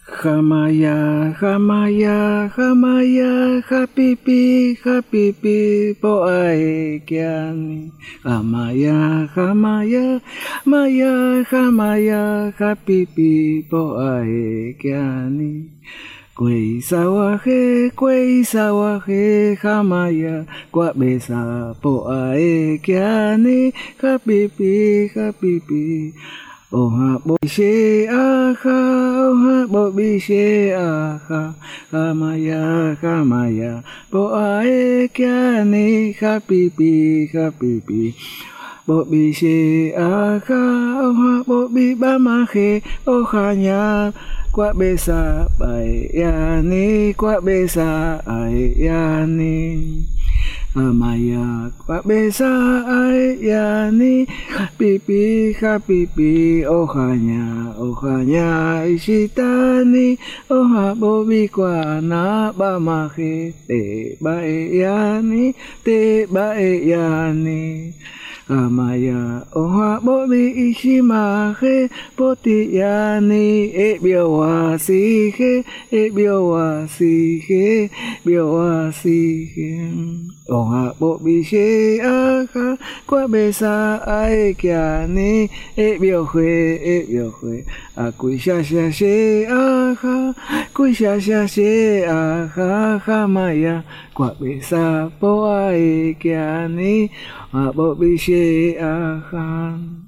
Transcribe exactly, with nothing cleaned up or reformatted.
Hamaya, hamaya, hamaya, hapipi, hapipi, poae kiani. Hamaya, hamaya, maya, hamaya, hapipi, poae kiani. Quei sawaje, quei sawaje, hamaya, guabesa, poae kiani, hapipi, hapipi. Oha bobishe aha, oha bobishe aha, hamaya, hamaya, poae kiani, hapipi, hapipi. Bobishe aha, oha bobi bamaje, ohanya, kwa besa bayani, kwa besa ayani. Hamaya kwa besa ayani, hapipi, hapipi, ohanya, ohanya ishitani, oha bobi kwa na bamaje, te bayani, te bayani. Hamaya oha bobi ishimaje, potiyani, e biowasije, e biowasije, biowasije. Oha bobi she aha, kwa besa aekiani, e biojue, e biojue. Akuisha sha she aha, kuisha sha she aha, hamaya, kwa besa po aekiani, oha bobi she aha.